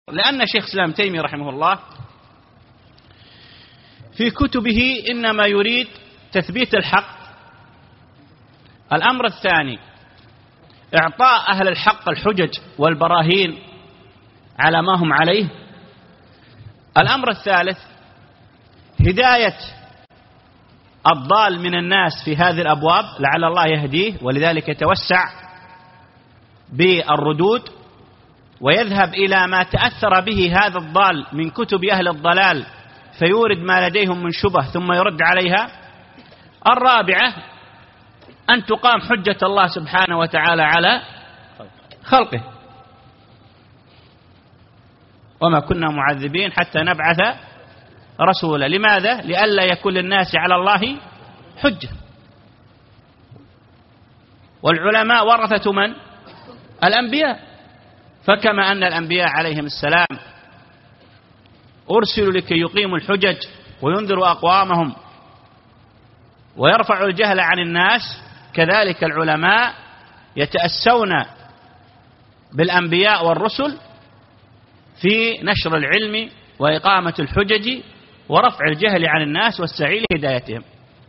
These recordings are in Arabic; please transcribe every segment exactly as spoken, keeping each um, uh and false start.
لأن شيخ الإسلام تيمية رحمه الله في كتبه إنما يريد تثبيت الحق. الأمر الثاني إعطاء أهل الحق الحجج والبراهين على ما هم عليه. الأمر الثالث هداية الضال من الناس في هذه الأبواب لعل الله يهديه، ولذلك يتوسع بالردود ويذهب إلى ما تأثر به هذا الضال من كتب أهل الضلال فيورد ما لديهم من شبه ثم يرد عليها. الرابعة أن تقام حجة الله سبحانه وتعالى على خلقه، وما كنا معذبين حتى نبعث رسولا. لماذا؟ لئلا يكون للناس على الله حجة. والعلماء ورثة من؟ الأنبياء. فكما أن الأنبياء عليهم السلام أرسلوا لكي يقيموا الحجج وينذروا أقوامهم ويرفعوا الجهل عن الناس، كذلك العلماء يتأسون بالأنبياء والرسل في نشر العلم وإقامة الحجج ورفع الجهل عن الناس والسعي لهدايتهم.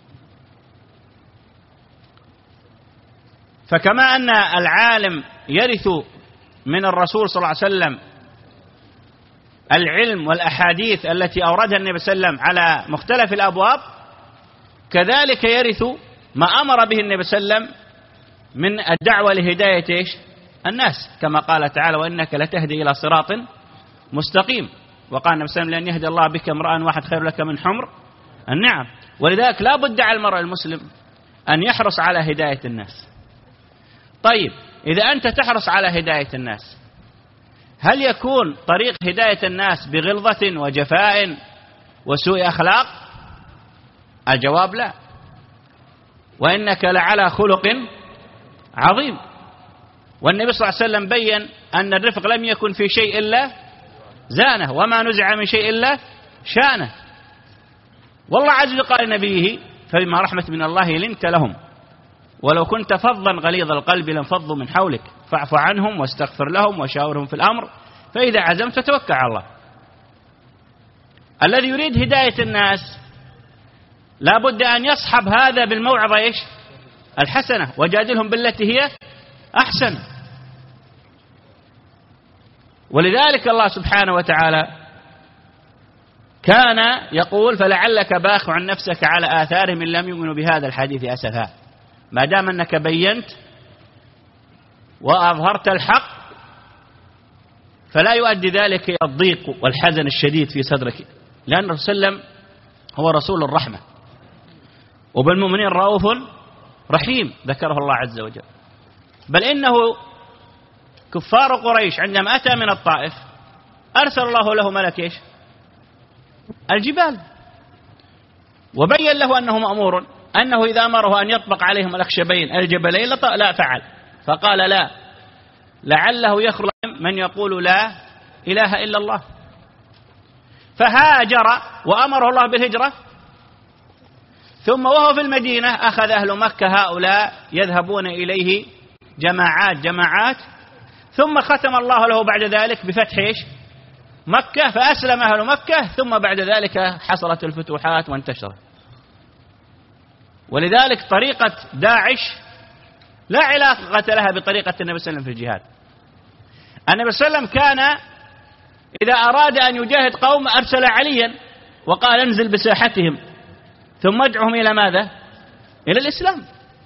فكما أن العالم يرث من الرسول صلى الله عليه وسلم العلم والأحاديث التي أوردها النبي صلى الله عليه وسلم على مختلف الأبواب، كذلك يرث ما أمر به النبي صلى الله عليه وسلم من الدعوة لهداية إيش؟ الناس، كما قال تعالى: وإنك لتهدي إلى صراط مستقيم. وقال النبي صلى الله عليه وسلم: لأن يهدي الله بك امرأ واحد خير لك من حمر النعم. ولذلك لا بد على المرء المسلم أن يحرص على هداية الناس. طيب، إذا أنت تحرص على هداية الناس، هل يكون طريق هداية الناس بغلظة وجفاء وسوء أخلاق؟ الجواب لا. وإنك لعلى خلق عظيم. والنبي صلى الله عليه وسلم بين أن الرفق لم يكن في شيء إلا زانه، وما نزع من شيء إلا شانه. والله عز وجل قال لنبيه: فبما رحمة من الله لنت لهم ولو كنت فظا غليظ القلب لانفضوا من حولك فاعف عنهم واستغفر لهم وشاورهم في الأمر فإذا عزمت فتوكل على الله. الذي يريد هداية الناس لا بد أن يصحب هذا بالموعظة إيش؟ الحسنة، وجادلهم بالتي هي أحسن. ولذلك الله سبحانه وتعالى كان يقول: فلعلك باخع نفسك على آثارهم إن لم يؤمنوا بهذا الحديث أسفا. ما دام أنك بينت وأظهرت الحق فلا يؤدي ذلك إلى الضيق والحزن الشديد في صدرك، لأن الرسول صلى الله عليه وسلم هو رسول الرحمة وبالمؤمنين رؤوف رحيم ذكره الله عز وجل. بل إنه كفار قريش عندما أتى من الطائف أرسل الله له ملك إيش؟ الجبال، وبين له أنه مأمور أنه إذا أمره أن يطبق عليهم الأخشبين الجبلين لا فعل، فقال: لا، لعله يخرج من يقول لا إله إلا الله. فهاجر وأمره الله بالهجرة، ثم وهو في المدينة أخذ أهل مكة هؤلاء يذهبون إليه جماعات جماعات، ثم ختم الله له بعد ذلك بفتح إيش؟ مكة، فأسلم أهل مكة، ثم بعد ذلك حصلت الفتوحات وانتشرت. ولذلك طريقة داعش لا علاقة لها بطريقة النبي صلى الله عليه وسلم في الجهاد. النبي صلى الله عليه وسلم كان إذا أراد أن يجاهد قوم أرسل عليا وقال: انزل بساحتهم ثم ادعهم إلى ماذا؟ إلى الإسلام.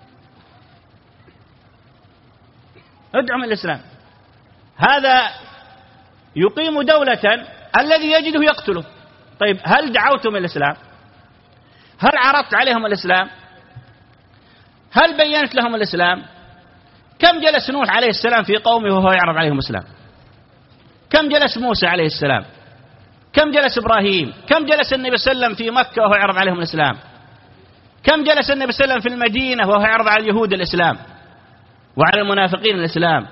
ادعهم إلى الإسلام. هذا يقيم دولة الذي يجده يقتله. طيب، هل دعوتم إلى الإسلام؟ هل عرضت عليهم الإسلام؟ هل بينت لهم الإسلام؟ كم جلس نوح عليه السلام في قومه وهو يعرض عليهم الإسلام؟ كم جلس موسى عليه السلام؟ كم جلس إبراهيم؟ كم جلس النبي صلى الله عليه وسلم في مكة وهو يعرض عليهم الإسلام؟ كم جلس النبي صلى الله عليه وسلم في المدينة وهو يعرض على اليهود الإسلام وعلى المنافقين الإسلام؟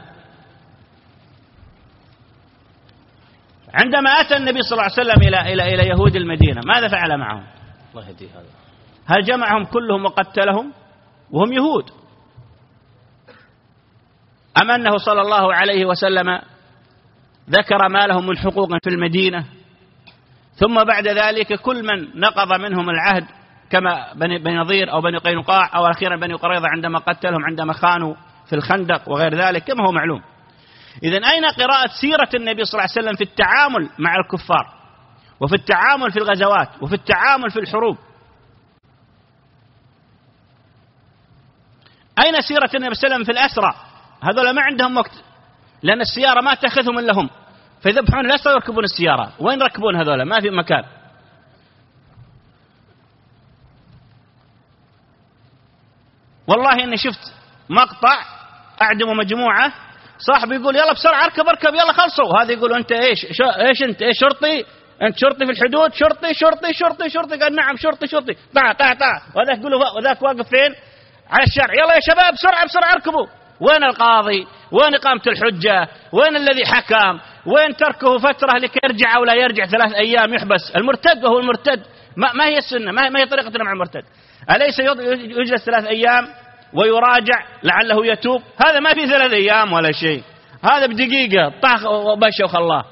عندما أتى النبي صلى الله عليه وسلم إلى إلى إلى يهود المدينة ماذا فعل معهم؟ الله يهديه هذا. هل جمعهم كلهم وقتلهم وهم يهود؟ أم أنه صلى الله عليه وسلم ذكر ما لهم من حقوق في المدينة، ثم بعد ذلك كل من نقض منهم العهد كما بني نضير أو بني قينقاع أو أخيرا بني قريظة عندما قتلهم عندما خانوا في الخندق وغير ذلك كما هو معلوم. إذن أين قراءة سيرة النبي صلى الله عليه وسلم في التعامل مع الكفار وفي التعامل في الغزوات وفي التعامل في الحروب؟ أين سيرة النبي صلى الله عليه وسلم في الأسرى؟ هذول ما عندهم وقت، لأن السيارة ما تأخذهم إلا هم، فيذبحون الأسرى ويركبون السيارة. وين ركبون هذول؟ ما في مكان. والله إني شفت مقطع أعدموا مجموعة، صاحب يقول يلا بسرعة اركب اركب يلا خلصوا، هذا يقول أنت إيش إيش أنت إيش شرطي؟ أنت شرطي في الحدود؟ شرطي شرطي شرطي شرطي قال نعم شرطي شرطي طع طع طع. وذاك يقول وذاك واقف فين؟ على الشارع، يلا يا شباب بسرعة بسرعة اركبوا. وين القاضي؟ وين إقامة الحجة؟ وين الذي حكم؟ وين تركه فترة لكي يرجع أو لا يرجع ثلاث أيام يحبس؟ المرتد وهو المرتد ما, ما هي السنة؟ ما هي طريقتنا مع المرتد؟ أليس يجلس ثلاث أيام ويراجع لعله يتوب؟ هذا ما في ثلاث أيام ولا شيء، هذا بدقيقة طاخ وبش وخلاه.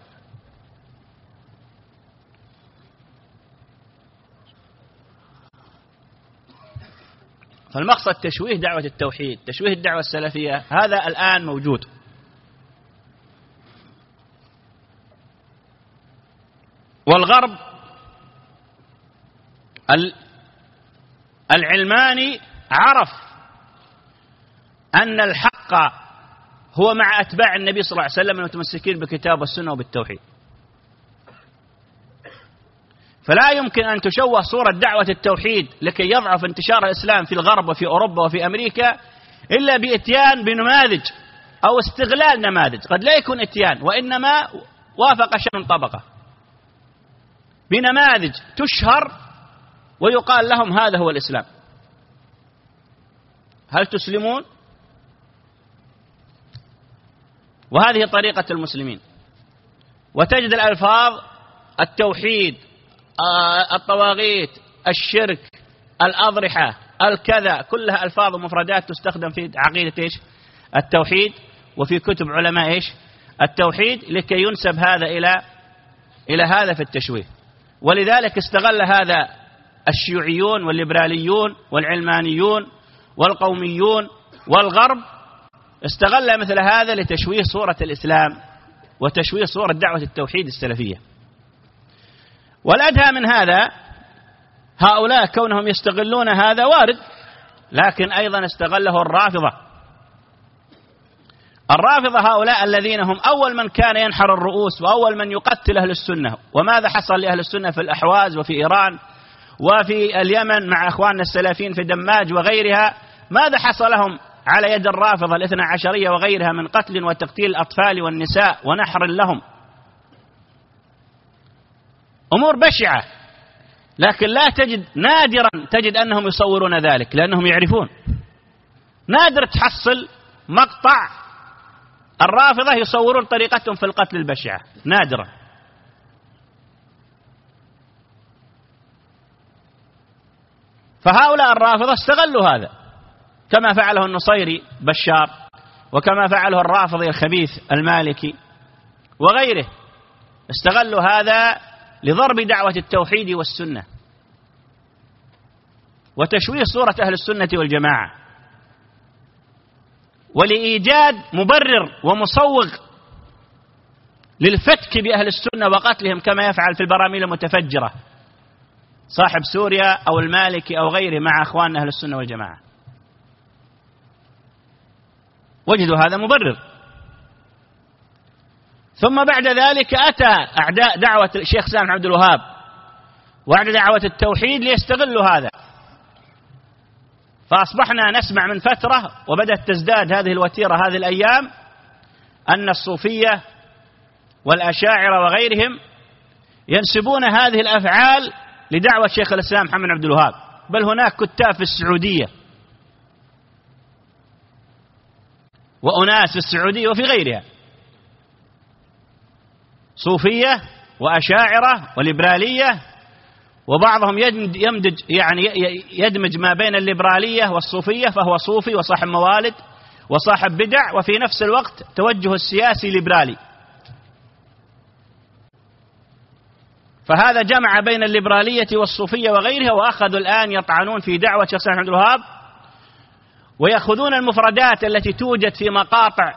فالمقصد تشويه دعوة التوحيد، تشويه الدعوة السلفية، هذا الآن موجود. والغرب العلماني عرف أن الحق هو مع أتباع النبي صلى الله عليه وسلم المتمسكين بالكتاب والسنة وبالتوحيد، فلا يمكن أن تشوه صورة دعوة التوحيد لكي يضعف انتشار الإسلام في الغرب وفي أوروبا وفي أمريكا إلا بإتيان بنماذج أو استغلال نماذج، قد لا يكون إتيان وإنما وافق شأن طبقة، بنماذج تشهر ويقال لهم هذا هو الإسلام. هل تسلمون؟ وهذه طريقة المسلمين. وتجد الألفاظ التوحيد، الطواغيت، الشرك، الأضرحة، الكذا، كلها ألفاظ ومفردات تستخدم في عقيدة إيش؟ التوحيد، وفي كتب علماء إيش؟ التوحيد، لكي ينسب هذا إلى إلى هذا في التشويه. ولذلك استغل هذا الشيوعيون والليبراليون والعلمانيون والقوميون والغرب، استغل مثل هذا لتشويه صورة الإسلام وتشويه صورة دعوة التوحيد السلفية. والأدهى من هذا هؤلاء كونهم يستغلون هذا وارد، لكن أيضا استغله الرافضة. الرافضة هؤلاء الذين هم أول من كان ينحر الرؤوس وأول من يقتل أهل السنة. وماذا حصل لأهل السنة في الأحواز وفي إيران وفي اليمن مع أخواننا السلفيين في دماج وغيرها؟ ماذا حصل لهم على يد الرافضة الاثنى عشرية وغيرها من قتل وتقتيل الأطفال والنساء ونحر لهم؟ أمور بشعة، لكن لا تجد، نادرا تجد أنهم يصورون ذلك لأنهم يعرفون. نادر تحصل مقطع الرافضة يصورون طريقتهم في القتل البشعة، نادرا. فهؤلاء الرافضة استغلوا هذا كما فعله النصيري بشار، وكما فعله الرافضي الخبيث المالكي وغيره، استغلوا هذا لضرب دعوة التوحيد والسنة وتشويه صورة أهل السنة والجماعة، ولإيجاد مبرر ومصوغ للفتك بأهل السنة وقتلهم كما يفعل في البراميل المتفجرة صاحب سوريا أو المالكي أو غيره مع أخواننا أهل السنة والجماعة. وجدوا هذا مبرر. ثم بعد ذلك أتى أعداء دعوة الشيخ سامح عبد الوهاب وأعداء دعوة التوحيد ليستغلوا هذا، فأصبحنا نسمع من فترة وبدأت تزداد هذه الوتيرة هذه الأيام أن الصوفية والأشاعرة وغيرهم ينسبون هذه الأفعال لدعوة شيخ الإسلام محمد عبد الوهاب، بل هناك كتاب في السعودية وأناس في السعودية وفي غيرها صوفية وأشاعرة وليبرالية، وبعضهم يمدج يعني يدمج ما بين الليبرالية والصوفية، فهو صوفي وصاحب موالد وصاحب بدع وفي نفس الوقت توجه السياسي ليبرالي. فهذا جمع بين الليبرالية والصوفية وغيرها، وأخذوا الآن يطعنون في دعوة شيخ سعد عبد الوهاب، ويأخذون المفردات التي توجد في مقاطع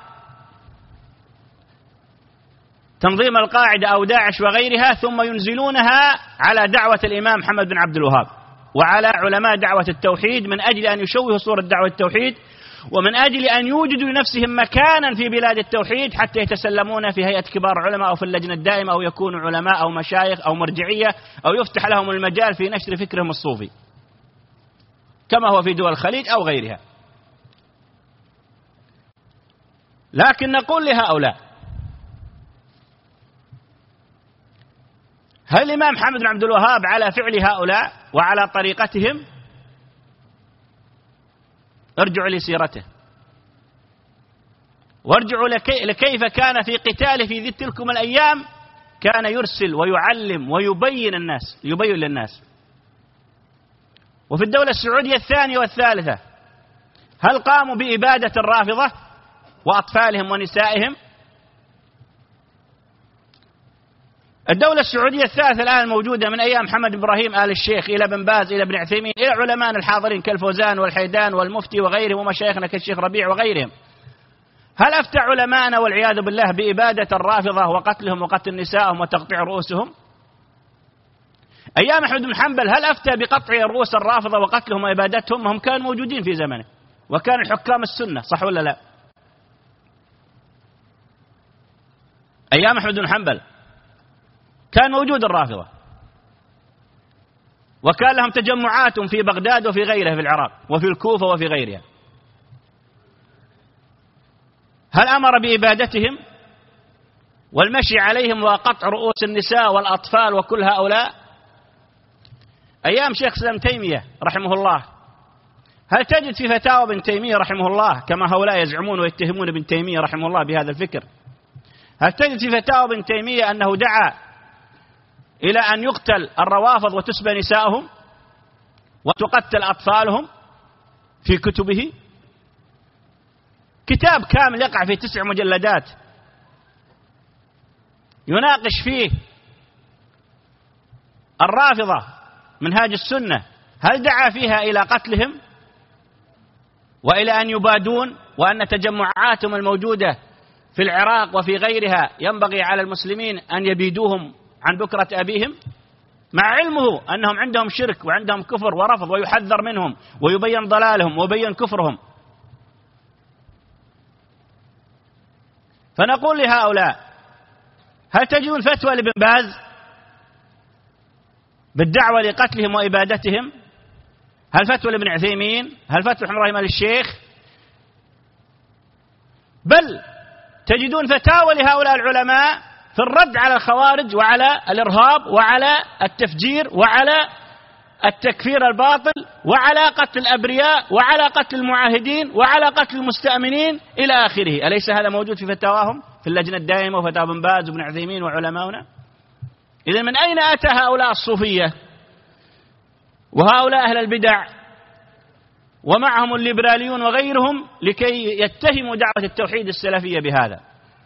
تنظيم القاعدة أو داعش وغيرها، ثم ينزلونها على دعوة الإمام محمد بن عبد الوهاب وعلى علماء دعوة التوحيد، من أجل أن يشوهوا صورة دعوة التوحيد، ومن أجل أن يوجدوا لنفسهم مكانا في بلاد التوحيد حتى يتسلمون في هيئة كبار علماء أو في اللجنة الدائمة، أو يكونوا علماء أو مشايخ أو مرجعية، أو يفتح لهم المجال في نشر فكرهم الصوفي كما هو في دول الخليج أو غيرها. لكن نقول لهؤلاء: هل الإمام محمد بن عبد الوهاب على فعل هؤلاء وعلى طريقتهم؟ ارجعوا لسيرته، وارجعوا لكي لكيف كان في قتاله في تلكم الأيام، كان يرسل ويعلم ويبين الناس يبين للناس. وفي الدولة السعودية الثانية والثالثة هل قاموا بإبادة الرافضة وأطفالهم ونسائهم؟ الدولة السعودية الثالثة الآن موجودة من أيام محمد بن إبراهيم آل الشيخ إلى بن باز إلى ابن عثيمين إلى علماء الحاضرين كالفوزان والحيدان والمفتي وغيرهم ومشايخنا كالشيخ ربيع وغيرهم. هل أفتى علماءنا والعياذ بالله بإبادة الرافضة وقتلهم وقتل نسائهم وتقطيع رؤوسهم؟ أيام أحمد بن حنبل هل أفتى بقطع رؤوس الرافضة وقتلهم وإبادتهم؟ هم كانوا موجودين في زمنه، وكان الحكام السنة، صح ولا لا؟ أيام أحمد بن حنبل كان موجود الرافضة، وكان لهم تجمعات في بغداد وفي غيرها في العراق وفي الكوفة وفي غيرها. هل أمر بإبادتهم والمشي عليهم وقطع رؤوس النساء والأطفال وكل هؤلاء؟ أيام شيخ الإسلام تيمية رحمه الله هل تجد في فتاوى ابن تيمية رحمه الله، كما هؤلاء يزعمون ويتهمون ابن تيمية رحمه الله بهذا الفكر، هل تجد في فتاوى ابن تيمية أنه دعا إلى أن يقتل الروافض وتسبى نسائهم وتقتل أطفالهم في كتبه؟ كتاب كامل يقع في تسع مجلدات يناقش فيه الرافضة منهاج السنة، هل دعا فيها إلى قتلهم وإلى أن يبادون، وأن تجمعاتهم الموجودة في العراق وفي غيرها ينبغي على المسلمين أن يبيدوهم عن بكرة أبيهم، مع علمه أنهم عندهم شرك وعندهم كفر ورفض، ويحذر منهم ويبين ضلالهم ويبين كفرهم؟ فنقول لهؤلاء: هل تجدون فتوى لابن باز بالدعوة لقتلهم وإبادتهم؟ هل فتوى لابن عثيمين؟ هل فتوى محمد إبراهيم آل الشيخ؟ بل تجدون فتاوى لهؤلاء العلماء في الرد على الخوارج وعلى الإرهاب وعلى التفجير وعلى التكفير الباطل وعلى قتل الأبرياء وعلى قتل المعاهدين وعلى قتل المستأمنين إلى آخره. أليس هذا موجود في فتاواهم في اللجنة الدائمة وفتاوى ابن باز وابن عثيمين وعلماؤنا؟ إذا من أين أتى هؤلاء الصوفية وهؤلاء أهل البدع ومعهم الليبراليون وغيرهم لكي يتهموا دعوة التوحيد السلفية بهذا؟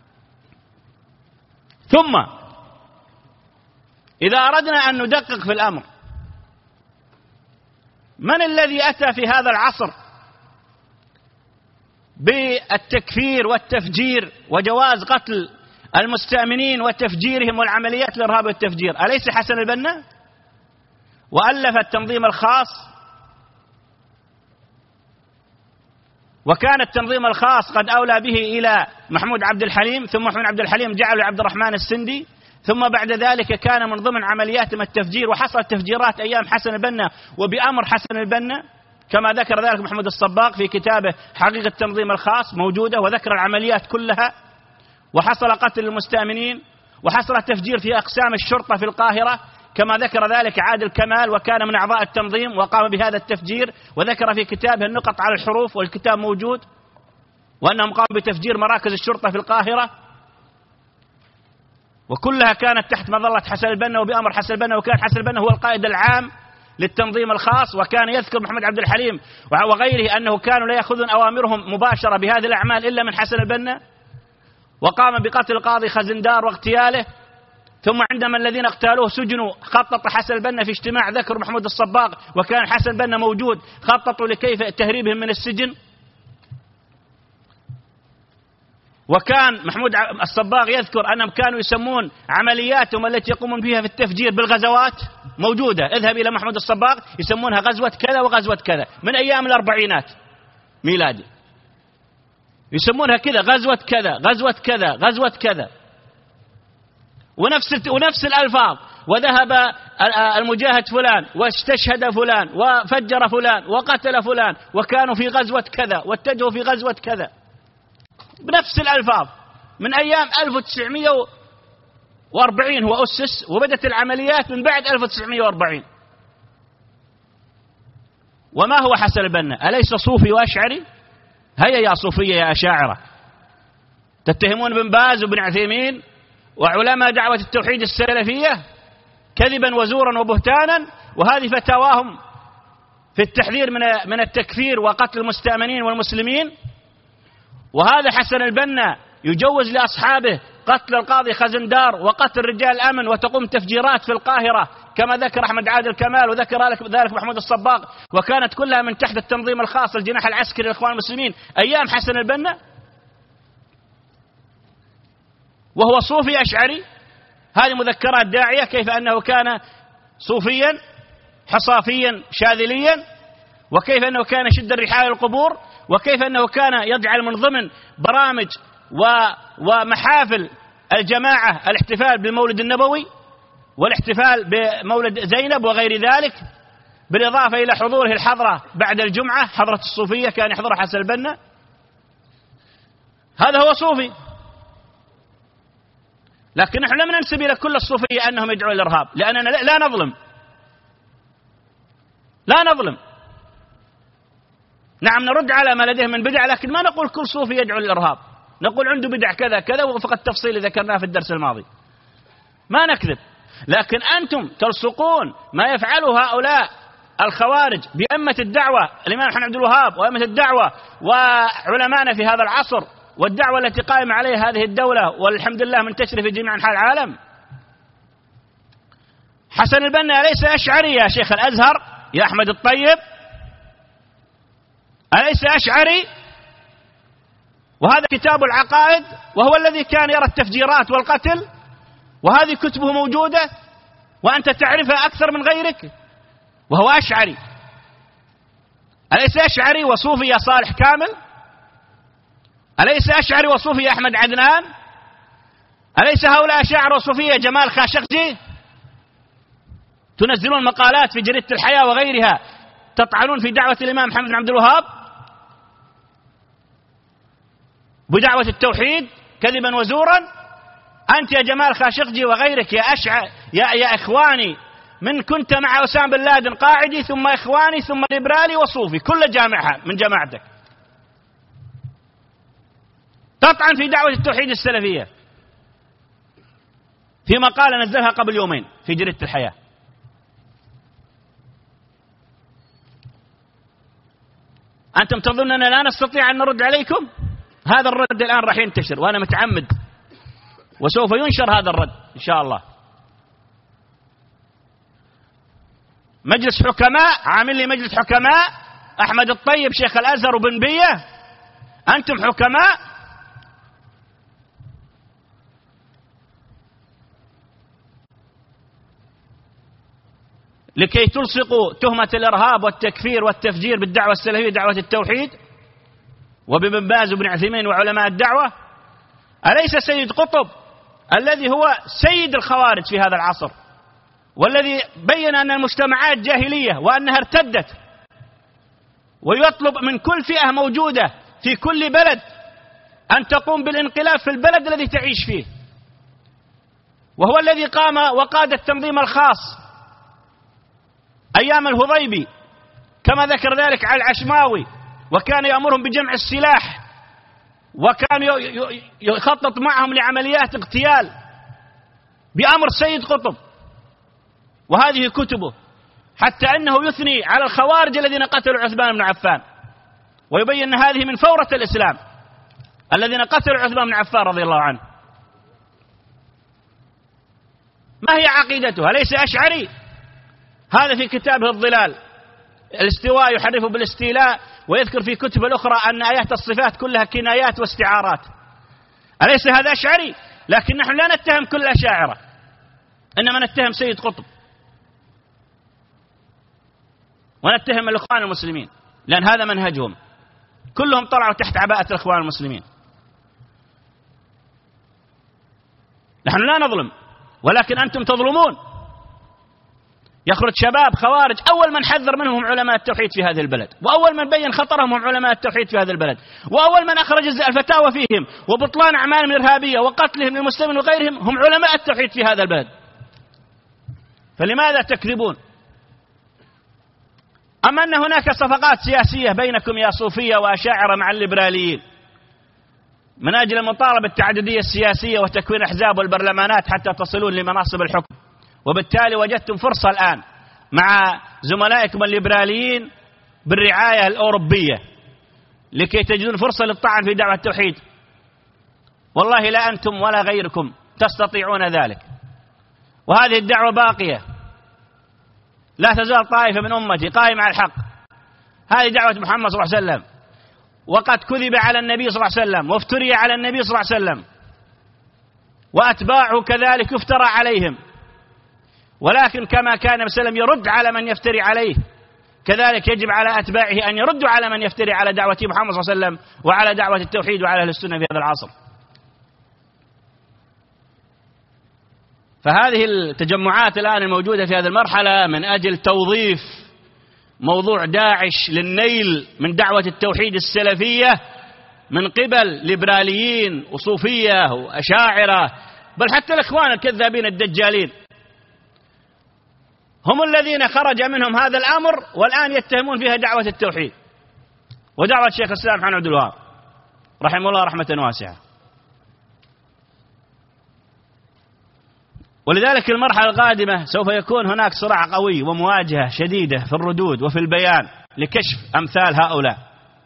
ثم إذا أردنا أن ندقق في الأمر، من الذي أتى في هذا العصر بالتكفير والتفجير وجواز قتل المستأمنين وتفجيرهم والعمليات الإرهاب والتفجير؟ أليس حسن البنا؟ وألف التنظيم الخاص، وكان التنظيم الخاص قد أولى به إلى محمود عبد الحليم، ثم محمود عبد الحليم جعله عبد الرحمن السندي، ثم بعد ذلك كان من ضمن عملياتهم التفجير، وحصل تفجيرات أيام حسن البنا وبأمر حسن البنا كما ذكر ذلك محمود الصباغ في كتابه حقيقة التنظيم الخاص موجودة، وذكر العمليات كلها، وحصل قتل المستأمنين، وحصل تفجير في أقسام الشرطة في القاهرة كما ذكر ذلك عادل كمال وكان من أعضاء التنظيم وقام بهذا التفجير، وذكر في كتابه النقط على الحروف والكتاب موجود، وأنهم قاموا بتفجير مراكز الشرطة في القاهرة، وكلها كانت تحت مظلة حسن البنا وبأمر حسن البنا، وكان حسن البنا هو القائد العام للتنظيم الخاص. وكان يذكر محمد عبد الحليم وغيره أنه كانوا لا يأخذون أوامرهم مباشرة بهذه الأعمال إلا من حسن البنا، وقام بقتل القاضي خزندار واغتياله، ثم عندما الذين اغتالوه سجنوا خطط حسن البنا في اجتماع ذكر محمود الصباغ وكان حسن البنا موجود، خططوا لكيف تهريبهم من السجن. وكان محمود الصباغ يذكر أنهم كانوا يسمون عملياتهم التي يقومون بها في التفجير بالغزوات موجودة، اذهب إلى محمود الصباغ يسمونها غزوة كذا وغزوة كذا من أيام الأربعينات ميلادي، يسمونها كذا غزوة كذا غزوة كذا غزوة كذا، ونفس ونفس الألفاظ، وذهب المجاهد فلان واستشهد فلان وفجر فلان وقتل فلان وكانوا في غزوة كذا واتجهوا في غزوة كذا بنفس الألفاظ من أيام ألف وتسعمائة وأربعين هو أسس، وبدت العمليات من بعد ألف وتسعمائة وأربعين. وما هو حسن البنا؟ أليس صوفي وأشعري؟ هيا يا صوفية يا أشاعرة، تتهمون ابن باز وابن عثيمين وعلماء دعوة التوحيد السلفية كذبا وزورا وبهتانا، وهذه فتاواهم في التحذير من من التكفير وقتل المستأمنين والمسلمين. وهذا حسن البنا يجوز لأصحابه قتل القاضي خزندار وقتل رجال الأمن، وتقوم تفجيرات في القاهرة كما ذكر أحمد عادل كمال وذكر ذلك محمود الصباغ، وكانت كلها من تحت التنظيم الخاص الجناح العسكري للإخوان المسلمين أيام حسن البنا، وهو صوفي أشعري. هذه مذكرات داعية كيف أنه كان صوفيا حصافيا شاذليا، وكيف أنه كان يشد الرحال القبور، وكيف أنه كان يجعل من ضمن برامج ومحافل الجماعة الاحتفال بالمولد النبوي والاحتفال بمولد زينب وغير ذلك، بالإضافة إلى حضوره الحضرة بعد الجمعة، حضرة الصوفية كان يحضرها حسن البنا. هذا هو صوفي. لكن نحن لم ننسب إلى كل الصوفية أنهم يدعون الإرهاب، لأننا لا نظلم لا نظلم نعم نرد على ما لديه من بدع، لكن ما نقول كل صوفي يدعو للإرهاب، نقول عنده بدع كذا كذا وفق التفصيل ذكرناه في الدرس الماضي، ما نكذب. لكن أنتم تلصقون ما يفعله هؤلاء الخوارج بأئمة الدعوة، الإمام محمد عبد الوهاب وأئمة الدعوة وعلماءنا في هذا العصر، والدعوة التي قائمة عليها هذه الدولة والحمد لله منتشرة في جميع أنحاء العالم. حسن البنا أليس أشعري يا شيخ الأزهر يا أحمد الطيب؟ أليس أشعري؟ وهذا كتاب العقائد، وهو الذي كان يرى التفجيرات والقتل، وهذه كتبه موجودة وأنت تعرفها أكثر من غيرك، وهو أشعري. أليس أشعري وصوفي يا صالح كامل؟ أليس أشعري وصوفي يا أحمد عدنان؟ أليس هؤلاء أشاعرة وصوفية جمال خاشقجي؟ تنزلون مقالات في جريدة الحياة وغيرها تطعنون في دعوة الإمام محمد بن عبد الوهاب بدعوة التوحيد كذبا وزورا. أنت يا جمال خاشقجي وغيرك يا أشع يا يا إخواني، من كنت مع أسامة بن لادن قاعدي ثم إخواني ثم ليبرالي وصوفي، كل جامعة من جماعتك تطعن في دعوة التوحيد السلفية في مقالة نزلها قبل يومين في جريدة الحياة. أنتم تظنون أننا لا نستطيع أن نرد عليكم؟ هذا الرد الآن راح ينتشر وأنا متعمد، وسوف ينشر هذا الرد إن شاء الله. مجلس حكماء، عامل لي مجلس حكماء أحمد الطيب شيخ الأزهر وبن بية، أنتم حكماء؟ لكي تلصقوا تهمة الإرهاب والتكفير والتفجير بالدعوة السلفية دعوة التوحيد وبابن باز وابن عثيمين وعلماء الدعوة. أليس سيد قطب الذي هو سيد الخوارج في هذا العصر والذي بين أن المجتمعات جاهلية وأنها ارتدت، ويطلب من كل فئة موجودة في كل بلد أن تقوم بالانقلاب في البلد الذي تعيش فيه، وهو الذي قام وقاد التنظيم الخاص أيام الهضيبي كما ذكر ذلك على العشماوي، وكان يأمرهم بجمع السلاح وكان يخطط معهم لعمليات اغتيال بأمر سيد قطب، وهذه كتبه، حتى أنه يثني على الخوارج الذين قتلوا عثمان بن عفان ويبين أن هذه من فورة الإسلام الذين قتلوا عثمان بن عفان رضي الله عنه. ما هي عقيدتها؟ ليس أشعري؟ هذا في كتابه الظلال الاستواء يحرف بالاستيلاء، ويذكر في كتب الأخرى أن آيات الصفات كلها كنايات واستعارات. أليس هذا أشعري؟ لكن نحن لا نتهم كل الأشاعرة، إنما نتهم سيد قطب ونتهم الإخوان المسلمين، لأن هذا منهجهم، كلهم طلعوا تحت عباءة الإخوان المسلمين. نحن لا نظلم، ولكن أنتم تظلمون. يخرج شباب خوارج، أول من حذر منهم هم علماء التوحيد في هذه البلد، وأول من بين خطرهم هم علماء التوحيد في هذا البلد، وأول من أخرج الفتاوى فيهم وبطلان أعمالهم الإرهابية وقتلهم للمسلمين وغيرهم هم علماء التوحيد في هذا البلد. فلماذا تكذبون؟ أما أن هناك صفقات سياسية بينكم يا صوفية وأشاعرة مع الليبراليين من أجل مطالبة التعددية السياسية وتكوين أحزاب والبرلمانات حتى تصلون لمناصب الحكم، وبالتالي وجدتم فرصة الآن مع زملائكم الليبراليين بالرعاية الأوروبية لكي تجدون فرصة للطعن في دعوة التوحيد. والله لا أنتم ولا غيركم تستطيعون ذلك، وهذه الدعوة باقية، لا تزال طائفة من أمتي قائمة على الحق. هذه دعوة محمد صلى الله عليه وسلم، وقد كذب على النبي صلى الله عليه وسلم وافتري على النبي صلى الله عليه وسلم، وأتباعه كذلك يفترى عليهم، ولكن كما كان النبي صلى الله عليه وسلم يرد على من يفتري عليه، كذلك يجب على أتباعه أن يردوا على من يفتري على دعوة محمد صلى الله عليه وسلم وعلى دعوة التوحيد وعلى أهل السنة في هذا العصر. فهذه التجمعات الآن الموجودة في هذه المرحلة من أجل توظيف موضوع داعش للنيل من دعوة التوحيد السلفية من قبل ليبراليين وصوفية وأشاعرة، بل حتى الإخوان الكذابين الدجالين هم الذين خرج منهم هذا الأمر، والآن يتهمون فيها دعوة التوحيد ودعوة شيخ الإسلام محمد عبد الوهاب رحمه الله رحمة واسعة. ولذلك المرحلة القادمة سوف يكون هناك صراع قوي ومواجهة شديدة في الردود وفي البيان لكشف أمثال هؤلاء.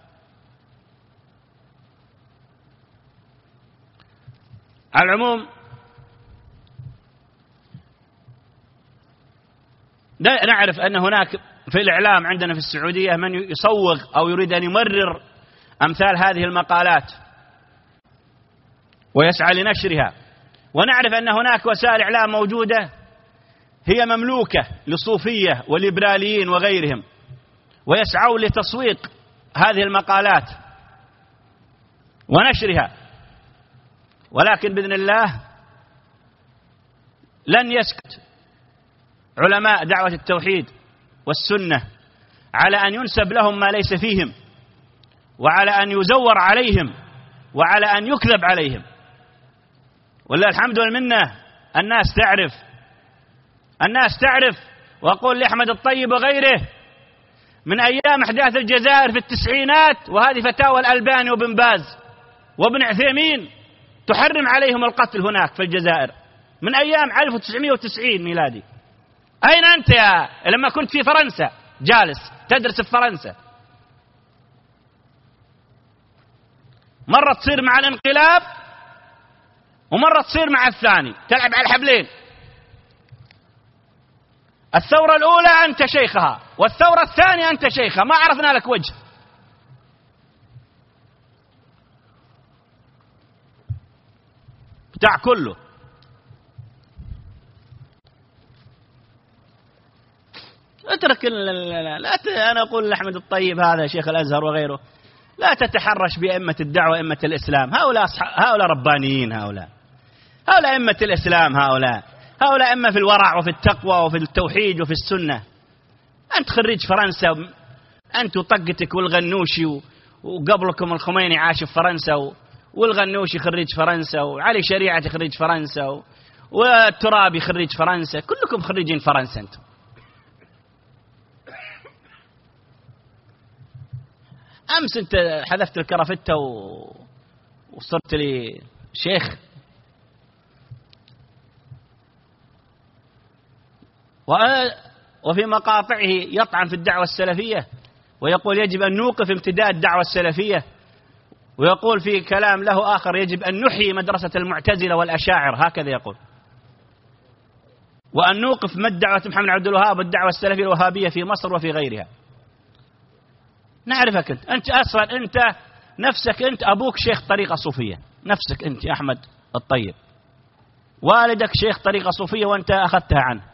على العموم نعرف أن هناك في الإعلام عندنا في السعودية من يصوغ أو يريد أن يمرر أمثال هذه المقالات ويسعى لنشرها، ونعرف أن هناك وسائل إعلام موجودة هي مملوكة للصوفية والليبراليين وغيرهم، ويسعوا لتسويق هذه المقالات ونشرها، ولكن بإذن الله لن يسكت علماء دعوة التوحيد والسنة على أن ينسب لهم ما ليس فيهم، وعلى أن يزور عليهم، وعلى أن يكذب عليهم. والله الحمد والمنة الناس تعرف الناس تعرف وأقول لأحمد الطيب وغيره من أيام أحداث الجزائر في التسعينات، وهذه فتاوى الألباني وابن باز وابن عثيمين تحرم عليهم القتل هناك في الجزائر من أيام ألف وتسعمائة وتسعين ميلادي. أين أنت يا لما كنت في فرنسا جالس تدرس في فرنسا؟ مرة تصير مع الانقلاب ومرة تصير مع الثاني، تلعب على الحبلين. الثورة الأولى أنت شيخها، والثورة الثانية أنت شيخها، ما عرفنا لك وجه. بتاع كله. اترك لا, لا ت... أنا أقول لأحمد الطيب هذا شيخ الأزهر وغيره لا تتحرش بأئمة الدعوة أئمة الإسلام، هؤلاء هؤلاء ربانيين، هؤلاء هؤلاء أئمة الإسلام، هؤلاء هؤلاء أئمة في الورع وفي التقوى وفي التوحيد وفي السنة. أنت خريج فرنسا، أنت وطقتك والغنوشي، وقبلكم الخميني عاش في فرنسا، والغنوشي خريج فرنسا، وعلي شريعة خريج فرنسا، والترابي خريج فرنسا، كلكم خريجين فرنسا أنتم. أمس أنت حذفت الكرافتة وصرت لي شيخ، وفي مقاطعه يطعن في الدعوة السلفية ويقول يجب أن نوقف امتداد الدعوة السلفية، ويقول في كلام له آخر يجب أن نحيي مدرسة المعتزلة والأشاعر، هكذا يقول. وأن نوقف مد دعوة محمد عبد الوهاب والدعوة السلفية الوهابية في مصر وفي غيرها. نعرفك أنت أنت أصلا أنت نفسك أنت أبوك شيخ طريقة صوفية، نفسك أنت يا أحمد الطيب والدك شيخ طريقة صوفية وأنت أخذتها عنه.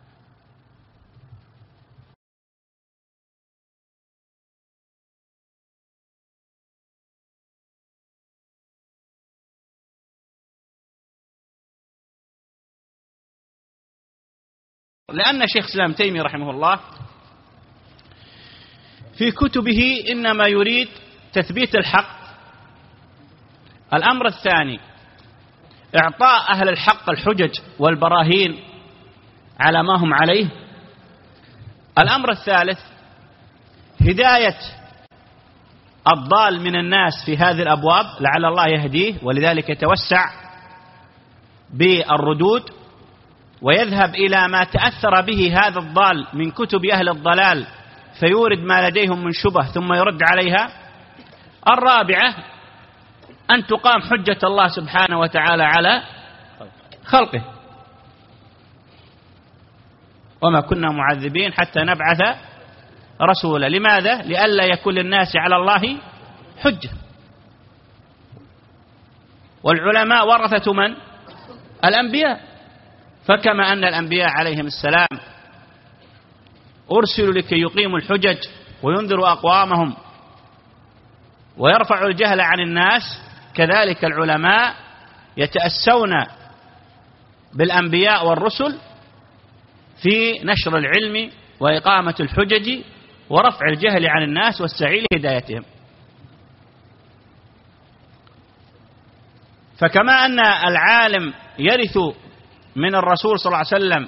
لأن شيخ الإسلام تيمية رحمه الله في كتبه إنما يريد تثبيت الحق. الأمر الثاني إعطاء أهل الحق الحجج والبراهين على ما هم عليه. الأمر الثالث هداية الضال من الناس في هذه الأبواب لعل الله يهديه، ولذلك يتوسع بالردود ويذهب إلى ما تأثر به هذا الضال من كتب أهل الضلال فيورد ما لديهم من شبه ثم يرد عليها. الرابعة أن تقام حجة الله سبحانه وتعالى على خلقه، وما كنا معذبين حتى نبعث رسولا. لماذا؟ لئلا يكون للناس على الله حجة. والعلماء ورثة من؟ الأنبياء. فكما أن الأنبياء عليهم السلام أرسلوا لكي يقيموا الحجج وينذروا أقوامهم ويرفعوا الجهل عن الناس، كذلك العلماء يتأسون بالأنبياء والرسل في نشر العلم وإقامة الحجج ورفع الجهل عن الناس والسعي لهدايتهم. فكما أن العالم يرث من الرسول صلى الله عليه وسلم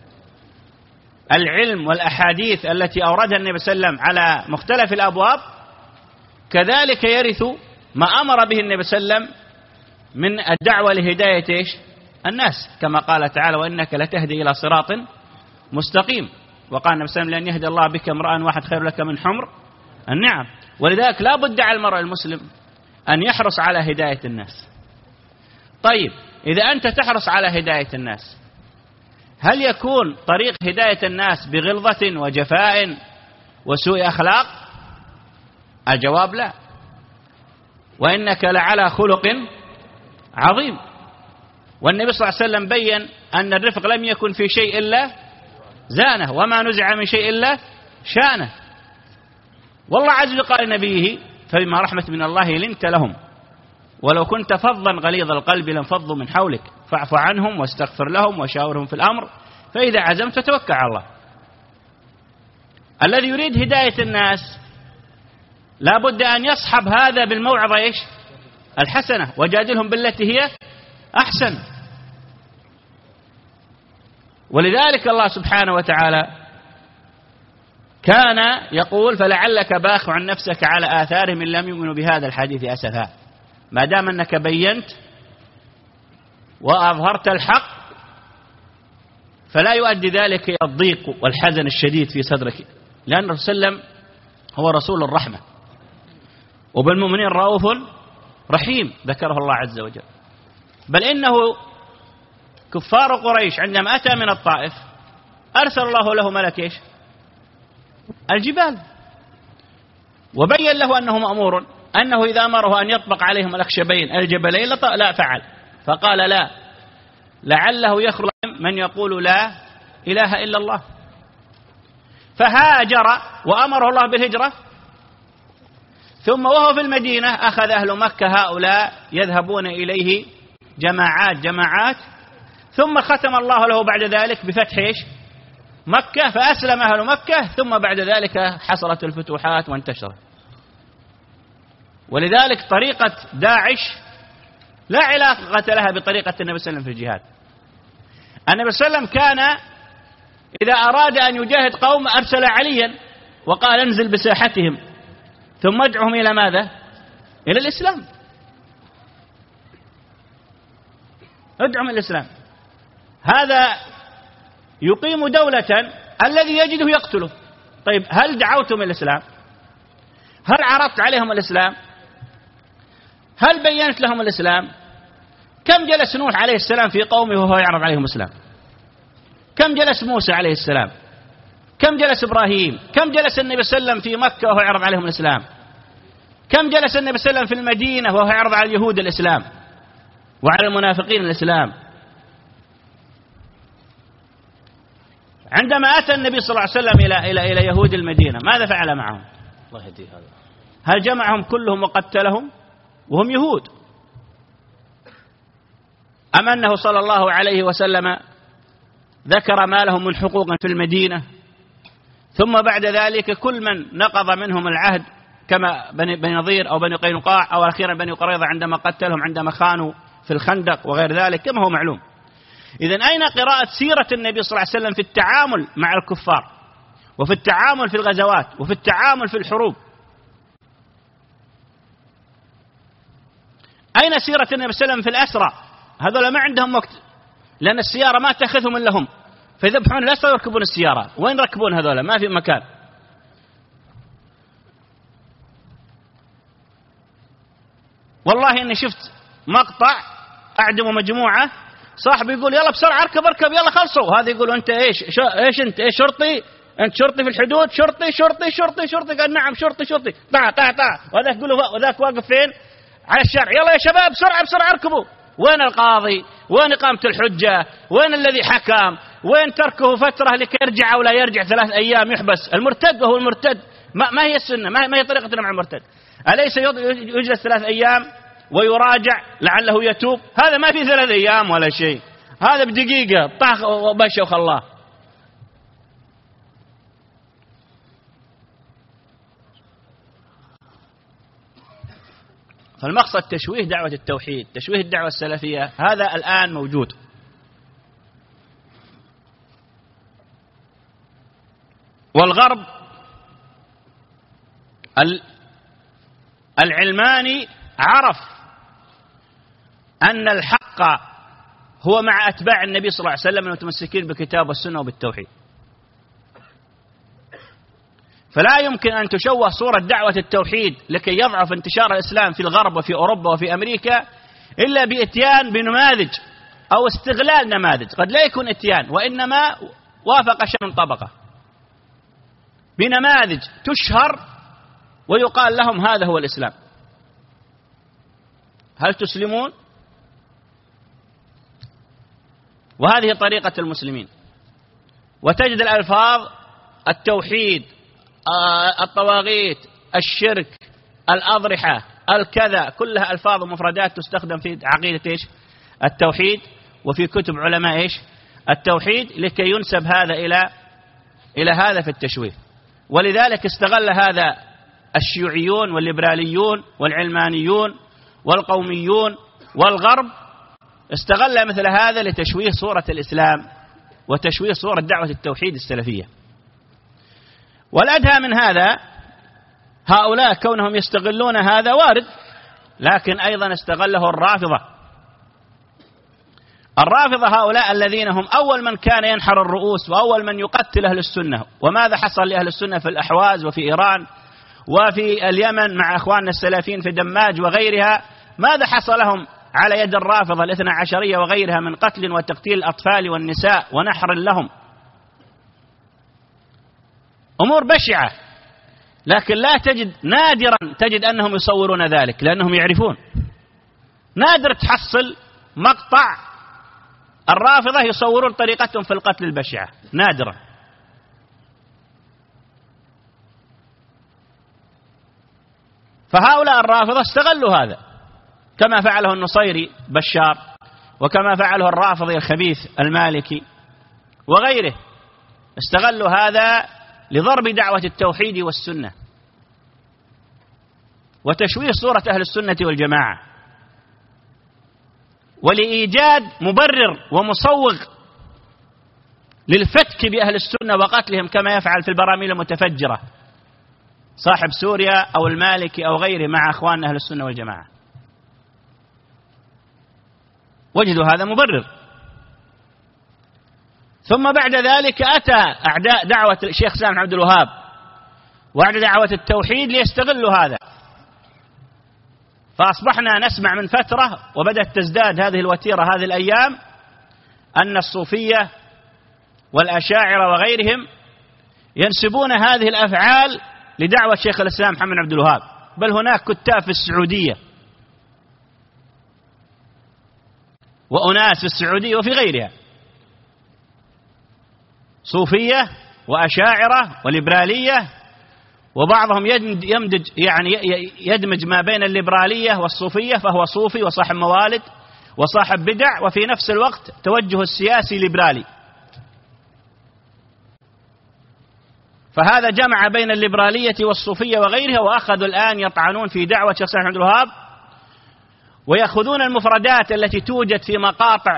العلم والأحاديث التي أوردها النبي صلى الله عليه وسلم على مختلف الأبواب، كذلك يرث ما أمر به النبي صلى الله عليه وسلم من الدعوة لهداية إيش؟ الناس، كما قال تعالى وإنك لتهدي إلى صراط مستقيم. وقال النبي صلى الله عليه وسلم لأن يهدي الله بك امرأ واحد خير لك من حمر النعم. ولذلك لا بد على المرء المسلم أن يحرص على هداية الناس. طيب إذا أنت تحرص على هداية الناس، هل يكون طريق هداية الناس بغلظة وجفاء وسوء أخلاق؟ الجواب لا، وإنك لعلى خلق عظيم. والنبي صلى الله عليه وسلم بين أن الرفق لم يكن في شيء إلا زانه، وما نزع من شيء إلا شانه. والله عز وجل قال لنبيه فبما رحمة من الله لنت لهم ولو كنت فظا غليظ القلب لانفضوا من حولك فاعف عنهم واستغفر لهم وشاورهم في الأمر فإذا عزمت فتوكل على الله. الذي يريد هداية الناس لا بد أن يصحب هذا بالموعظة إيش؟ الحسنة، وجادلهم بالتي هي أحسن. ولذلك الله سبحانه وتعالى كان يقول فلعلك باخع نفسك على آثارهم إن لم يؤمنوا بهذا الحديث أسفا. ما دام أنك بينت وأظهرت الحق فلا يؤدي ذلك إلى الضيق والحزن الشديد في صدرك، لأن الرسول صلى الله عليه وسلم هو رسول الرحمة وبالمؤمنين رؤوف رحيم ذكره الله عز وجل. بل إنه كفار قريش عندما أتى من الطائف أرسل الله له ملك إيش؟ الجبال، وبين له أنه مأمور أنه إذا أمره أن يطبق عليهم الأخشبين الجبلين لا فعل، فقال لا لعله يخرج من يقول لا إله إلا الله، فهاجر وأمره الله بالهجرة. ثم وهو في المدينة أخذ أهل مكة هؤلاء يذهبون إليه جماعات جماعات، ثم ختم الله له بعد ذلك بفتح إيش؟ مكة، فأسلم أهل مكة، ثم بعد ذلك حصلت الفتوحات وانتشرت. ولذلك طريقة داعش لا علاقة لها بطريقة النبي صلى الله عليه وسلم في الجهاد. النبي صلى الله عليه وسلم كان إذا أراد أن يجاهد قوم أرسل عليا وقال انزل بساحتهم ثم ادعهم إلى ماذا؟ إلى الإسلام، ادعهم إلى الإسلام. هذا يقيم دولة الذي يجده يقتله. طيب هل دعوتم إلى الإسلام؟ هل عرضت عليهم الإسلام؟ هل بينت لهم الإسلام؟ كم جلس نوح عليه السلام في قومه وهو يعرض عليهم الإسلام؟ كم جلس موسى عليه السلام؟ كم جلس إبراهيم؟ كم جلس النبي صلى الله عليه وسلم في مكة وهو يعرض عليهم الإسلام؟ كم جلس النبي صلى الله عليه وسلم في المدينة وهو يعرض على اليهود الإسلام وعلى المنافقين الإسلام؟ عندما أتى النبي صلى الله عليه وسلم إلى إلى إلى يهود المدينة ماذا فعل معهم؟ الله يهديه هذا. هل جمعهم كلهم وقتلهم وهم يهود؟ أم أنه صلى الله عليه وسلم ذكر ما لهم من حقوق في المدينة، ثم بعد ذلك كل من نقض منهم العهد كما بني, بني نضير أو بني قينقاع أو أخيرا بني قريظة عندما قتلهم عندما خانوا في الخندق وغير ذلك كما هو معلوم. إذن أين قراءة سيرة النبي صلى الله عليه وسلم في التعامل مع الكفار وفي التعامل في الغزوات وفي التعامل في الحروب؟ أين سيرة النبي صلى الله عليه وسلم في الأسرى؟ هذول ما عندهم وقت، لأن السيارة ما تأخذهم إلا هم، فيذبحون الأسرى ويركبون السيارة. وين ركبون هذول؟ ما في مكان. والله إني شفت مقطع أعدموا مجموعة، صاحب يقول يلا بسرعة اركب اركب يلا خلصوا، هذا يقول أنت إيش إيش أنت إيش شرطي؟ أنت شرطي في الحدود؟ شرطي شرطي شرطي شرطي قال نعم شرطي شرطي طع طع طع. وذاك يقول وذاك واقف فين؟ على الشارع، يلا يا شباب بسرعة بسرعة اركبوا. وين القاضي؟ وين إقامة الحجة؟ وين الذي حكم؟ وين تركه فترة لكي يرجع أو لا يرجع ثلاث أيام يحبس؟ المرتد وهو المرتد ما, ما هي السنة؟ ما, ما هي طريقتنا مع المرتد؟ أليس يجلس ثلاث أيام ويراجع لعله يتوب؟ هذا ما في ثلاث أيام ولا شيء، هذا بدقيقة طاخ وبش وخلاه. فالمقصد تشويه دعوة التوحيد، تشويه الدعوة السلفية، هذا الآن موجود. والغرب العلماني عرف أن الحق هو مع أتباع النبي صلى الله عليه وسلم المتمسكين بالكتاب والسنة وبالتوحيد. فلا يمكن أن تشوه صورة دعوة التوحيد لكي يضعف انتشار الإسلام في الغرب وفي أوروبا وفي أمريكا إلا بإتيان بنماذج أو استغلال نماذج، قد لا يكون إتيان وإنما وافق شأن طبقة، بنماذج تشهر ويقال لهم هذا هو الإسلام. هل تسلمون؟ وهذه طريقة المسلمين. وتجد الألفاظ التوحيد، الطواغيت، الشرك، الأضرحة، الكذا، كلها ألفاظ ومفردات تستخدم في عقيدة إيش؟ التوحيد وفي كتب علماء إيش؟ التوحيد، لكي ينسب هذا إلى إلى هذا في التشويه. ولذلك استغل هذا الشيوعيون والليبراليون والعلمانيون والقوميون والغرب، استغل مثل هذا لتشويه صورة الإسلام وتشويه صورة دعوة التوحيد السلفية. والأدهى من هذا هؤلاء كونهم يستغلون هذا وارد، لكن أيضا استغله الرافضة. الرافضة هؤلاء الذين هم أول من كان ينحر الرؤوس وأول من يقتل أهل السنة. وماذا حصل لأهل السنة في الأحواز وفي إيران وفي اليمن مع أخواننا السلفيين في دماج وغيرها؟ ماذا حصل لهم على يد الرافضة الاثنى عشرية وغيرها من قتل وتقتيل الأطفال والنساء ونحر لهم؟ أمور بشعة، لكن لا تجد، نادرا تجد أنهم يصورون ذلك لأنهم يعرفون. نادر تحصل مقطع الرافضة يصورون طريقتهم في القتل البشعة، نادرا. فهؤلاء الرافضة استغلوا هذا كما فعله النصيري بشار، وكما فعله الرافضي الخبيث المالكي وغيره، استغلوا هذا لضرب دعوة التوحيد والسنة وتشويه صورة أهل السنة والجماعة، ولإيجاد مبرر ومصوغ للفتك بأهل السنة وقتلهم كما يفعل في البراميل المتفجرة صاحب سوريا أو المالكي أو غيره مع أخواننا أهل السنة والجماعة. وجدوا هذا مبرر. ثم بعد ذلك أتى أعداء دعوة الشيخ سامح عبد الوهاب وأعداء دعوة التوحيد ليستغلوا هذا، فأصبحنا نسمع من فترة وبدأت تزداد هذه الوتيرة هذه الأيام أن الصوفية والأشاعرة وغيرهم ينسبون هذه الأفعال لدعوة شيخ الإسلام محمد بن عبد الوهاب، بل هناك كتاب في السعودية وأناس في السعودية وفي غيرها صوفية وأشاعرة وليبرالية، وبعضهم يمدج يعني يدمج ما بين الليبرالية والصوفية، فهو صوفي وصاحب موالد وصاحب بدع وفي نفس الوقت توجه السياسي ليبرالي. فهذا جمع بين الليبرالية والصوفية وغيرها، وأخذوا الآن يطعنون في دعوة شيخ محمد بن عبد الوهاب، ويأخذون المفردات التي توجد في مقاطع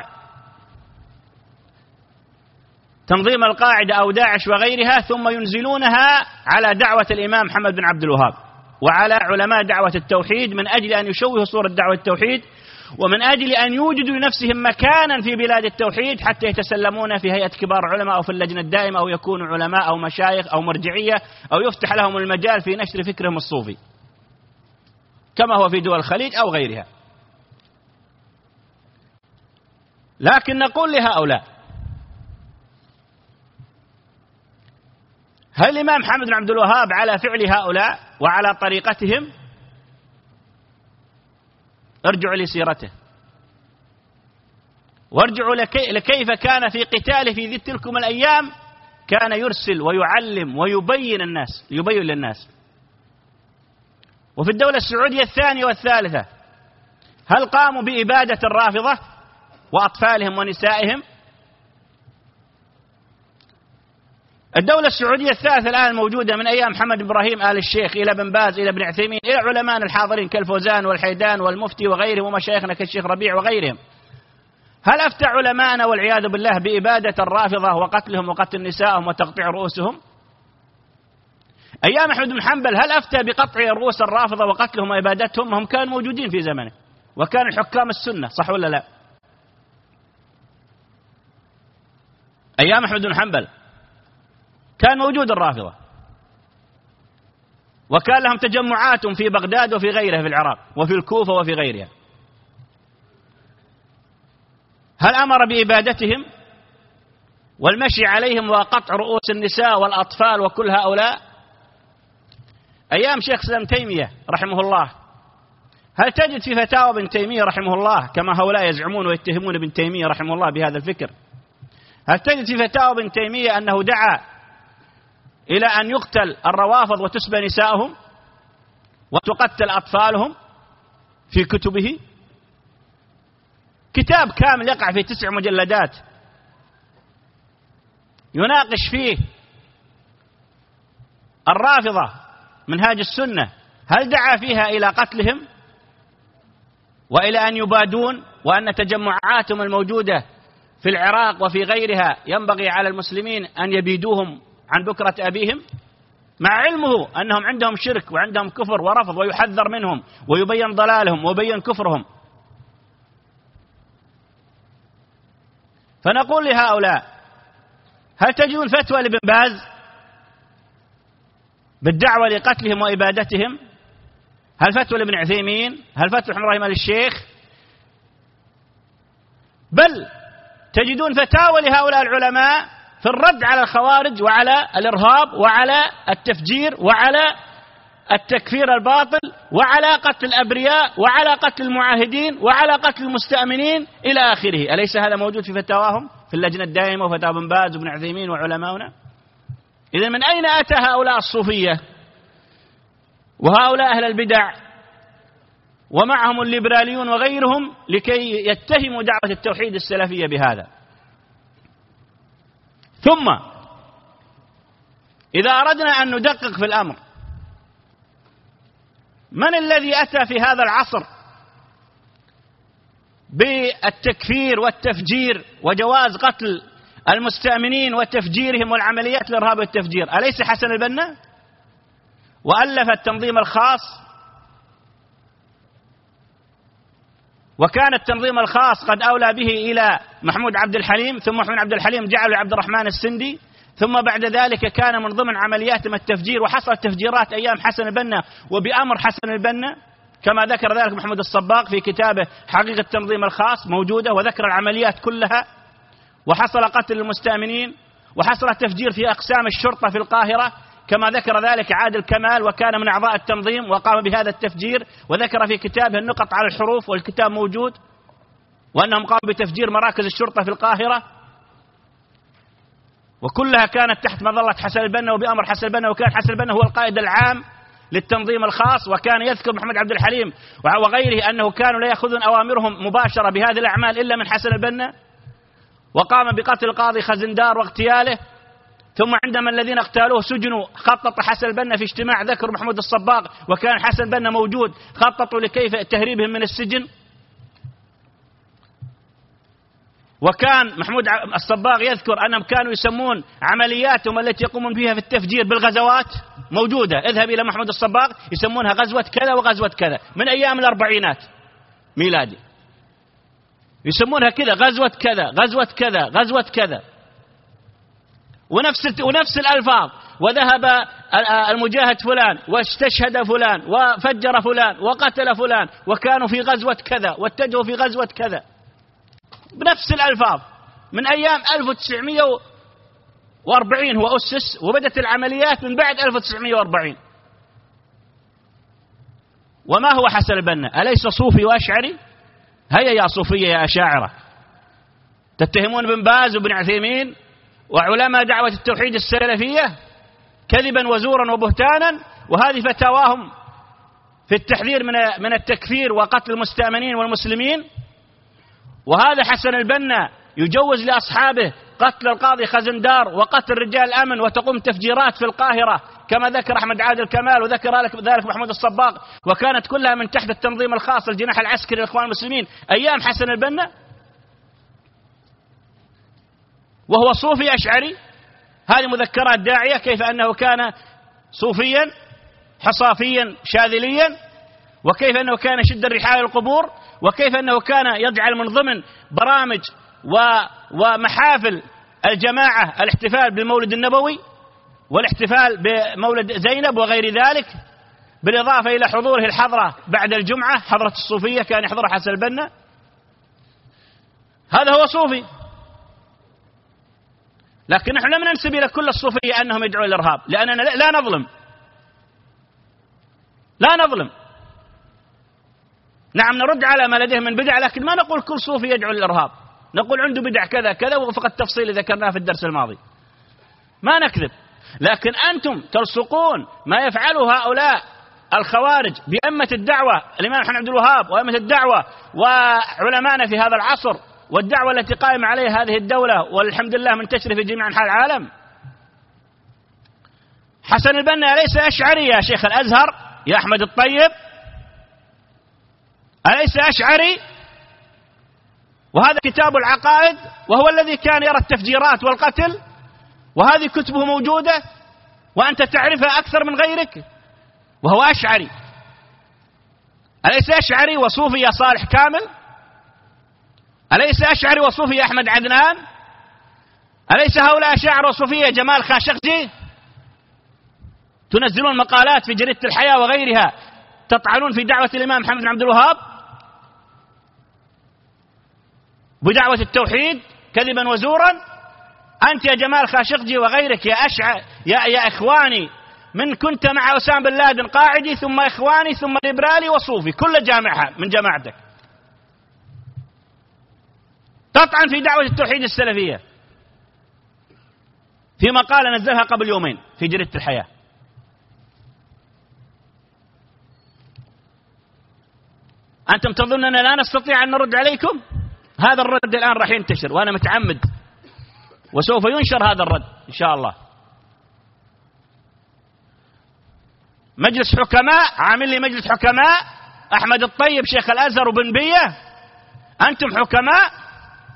تنظيم القاعدة أو داعش وغيرها، ثم ينزلونها على دعوة الإمام محمد بن عبد الوهاب وعلى علماء دعوة التوحيد، من أجل أن يشوهوا صورة دعوة التوحيد، ومن أجل أن يوجدوا لنفسهم مكانا في بلاد التوحيد حتى يتسلمون في هيئة كبار العلماء أو في اللجنة الدائمة، أو يكونوا علماء أو مشايخ أو مرجعية، أو يفتح لهم المجال في نشر فكرهم الصوفي كما هو في دول الخليج أو غيرها. لكن نقول لهؤلاء: هل الإمام محمد بن عبد الوهاب على فعل هؤلاء وعلى طريقتهم؟ ارجعوا لسيرته وارجعوا لكيف كان في قتاله في تلكم الأيام، كان يرسل ويعلم ويبين الناس يبين للناس. وفي الدولة السعودية الثانية والثالثة هل قاموا بإبادة الرافضة وأطفالهم ونسائهم؟ الدولة السعودية الثالثة الآن الموجودة من أيام محمد إبراهيم آل الشيخ إلى بن باز إلى ابن عثيمين إلى علماء الحاضرين كالفوزان والحيدان والمفتي وغيرهم ومشايخنا كالشيخ ربيع وغيرهم، هل أفتى علماءنا والعياذ بالله بإبادة الرافضة وقتلهم وقتل نسائهم وتقطيع رؤوسهم؟ أيام أحمد بن حنبل هل أفتى بقطع رؤوس الرافضة وقتلهم وإبادتهم؟ هم كانوا موجودين في زمنه وكانوا حكام السنة، صح ولا لا؟ أيام أحمد بن حنبل كان موجود الرافضة، وكان لهم تجمعات في بغداد وفي غيرها في العراق وفي الكوفة وفي غيرها. هل أمر بإبادتهم والمشي عليهم وقطع رؤوس النساء والأطفال وكل هؤلاء؟ أيام شيخ الإسلام تيمية رحمه الله هل تجد في فتاوى ابن تيمية رحمه الله كما هؤلاء يزعمون ويتهمون ابن تيمية رحمه الله بهذا الفكر؟ هل تجد في فتاوى ابن تيمية أنه دعا إلى أن يقتل الروافض وتسبى نساءهم وتقتل أطفالهم في كتبه؟ كتاب كامل يقع في تسع مجلدات يناقش فيه الرافضة منهاج السنة، هل دعا فيها إلى قتلهم وإلى أن يبادون، وأن تجمعاتهم الموجودة في العراق وفي غيرها ينبغي على المسلمين أن يبيدوهم عن بكرة أبيهم، مع علمه أنهم عندهم شرك وعندهم كفر ورفض، ويحذر منهم ويبين ضلالهم ويبين كفرهم؟ فنقول لهؤلاء: هل تجدون فتوى لابن باز بالدعوة لقتلهم وإبادتهم؟ هل فتوى لابن عثيمين؟ هل فتوى محمد إبراهيم آل الشيخ؟ بل تجدون فتاوى لهؤلاء العلماء في الرد على الخوارج وعلى الإرهاب وعلى التفجير وعلى التكفير الباطل وعلى قتل الأبرياء وعلى قتل المعاهدين وعلى قتل المستأمنين إلى آخره. أليس هذا موجود في فتاواهم في اللجنة الدائمة وفتاوى ابن باز وابن عثيمين وعلماؤنا؟ إذن من أين أتى هؤلاء الصوفية وهؤلاء أهل البدع ومعهم الليبراليون وغيرهم لكي يتهموا دعوة التوحيد السلفية بهذا؟ ثم إذا أردنا أن ندقق في الأمر، من الذي أتى في هذا العصر بالتكفير والتفجير وجواز قتل المستأمنين وتفجيرهم والعمليات الإرهاب والتفجير؟ أليس حسن البنا؟ وألف التنظيم الخاص، وكان التنظيم الخاص قد أولى به إلى محمود عبد الحليم، ثم محمود عبد الحليم جعله عبد الرحمن السندي، ثم بعد ذلك كان من ضمن عملياتهم التفجير، وحصلت تفجيرات أيام حسن البنا وبأمر حسن البنا كما ذكر ذلك محمود الصباغ في كتابه حقيقة التنظيم الخاص موجودة، وذكر العمليات كلها، وحصل قتل المستأمنين وحصل تفجير في أقسام الشرطة في القاهرة كما ذكر ذلك عادل كمال، وكان من أعضاء التنظيم وقام بهذا التفجير، وذكر في كتابه النقط على الحروف، والكتاب موجود، وأنهم قاموا بتفجير مراكز الشرطة في القاهرة، وكلها كانت تحت مظلة حسن البنا وبأمر حسن البنا، وكان حسن البنا هو القائد العام للتنظيم الخاص. وكان يذكر محمد عبد الحليم وغيره أنه كانوا لا يأخذون أوامرهم مباشرة بهذه الأعمال إلا من حسن البنا، وقام بقتل القاضي خزندار واغتياله. ثم عندما الذين اغتالوه سجنوا خطط حسن البنا في اجتماع، ذكر محمود الصباغ وكان حسن البنا موجود، خططوا لكيف تهريبهم من السجن. وكان محمود الصباغ يذكر أنهم كانوا يسمون عملياتهم التي يقومون بها في التفجير بالغزوات، موجودة، اذهب إلى محمود الصباغ، يسمونها غزوة كذا وغزوة كذا، من أيام الأربعينات ميلادي يسمونها كذا، غزوة كذا غزوة كذا غزوة كذا، ونفس ونفس الألفاظ، وذهب المجاهد فلان واستشهد فلان وفجر فلان وقتل فلان، وكانوا في غزوة كذا واتجهوا في غزوة كذا، بنفس الألفاظ، من أيام ألف وتسعمائة وأربعين هو أسس، وبدأت العمليات من بعد ألف وتسعمائة وأربعين. وما هو حسن البنا؟ أليس صوفي وأشعري؟ هيا يا صوفية يا أشاعرة، تتهمون ابن باز وابن عثيمين وعلماء دعوة التوحيد السلفية كذبا وزورا وبهتانا، وهذه فتاواهم في التحذير من من التكفير وقتل المستأمنين والمسلمين. وهذا حسن البنا يجوز لأصحابه قتل القاضي خزندار وقتل رجال الأمن، وتقوم تفجيرات في القاهرة كما ذكر أحمد عادل كمال وذكر ذلك محمود الصباغ، وكانت كلها من تحت التنظيم الخاص الجناح العسكري للإخوان المسلمين أيام حسن البنا، وهو صوفي أشعري. هذه مذكرات داعية كيف أنه كان صوفيا حصافيا شاذليا، وكيف أنه كان يشد الرحال القبور، وكيف أنه كان يجعل من ضمن برامج ومحافل الجماعة الاحتفال بالمولد النبوي والاحتفال بمولد زينب وغير ذلك، بالإضافة إلى حضوره الحضرة بعد الجمعة، حضرة الصوفية كان يحضرها حسن البنا. هذا هو صوفي. لكن نحن لم ننسب إلى كل الصوفية أنهم يدعون الإرهاب، لأننا لا نظلم لا نظلم نعم نرد على ما لديه من بدع، لكن ما نقول كل صوفي يدعو للإرهاب، نقول عنده بدع كذا كذا وفق التفصيل ذكرناه في الدرس الماضي، ما نكذب. لكن أنتم تلصقون ما يفعله هؤلاء الخوارج بأئمة الدعوة، الإمام محمد عبد الوهاب وأئمة الدعوة وعلماءنا في هذا العصر، والدعوة التي قائمة عليها هذه الدولة والحمد لله منتشرة في جميع أنحاء العالم. حسن البنا أليس أشعري يا شيخ الأزهر يا أحمد الطيب؟ أليس أشعري؟ وهذا كتاب العقائد، وهو الذي كان يرى التفجيرات والقتل، وهذه كتبه موجودة وأنت تعرفها أكثر من غيرك، وهو أشعري. أليس أشعري وصوفي يا صالح كامل؟ أليس أشعري وصوفي يا أحمد عدنان؟ أليس هؤلاء أشاعر وصوفية جمال خاشقجي؟ تنزلون مقالات في جريدة الحياة وغيرها تطعنون في دعوة الإمام محمد بن عبد الوهاب بدعوة التوحيد كذبا وزورا. أنت يا جمال خاشقجي وغيرك يا أشعر يا, يا إخواني، من كنت مع أسامة بن لادن قاعدي، ثم إخواني، ثم ليبرالي وصوفي، كل جامعة من جماعتك تطعن في دعوة التوحيد السلفية في مقالة نزلها قبل يومين في جريدة الحياة. أنتم تظنون أننا لا نستطيع أن نرد عليكم؟ هذا الرد الآن راح ينتشر، وأنا متعمد، وسوف ينشر هذا الرد إن شاء الله. مجلس حكماء، عامل لي مجلس حكماء أحمد الطيب شيخ الأزهر وبن بية، أنتم حكماء؟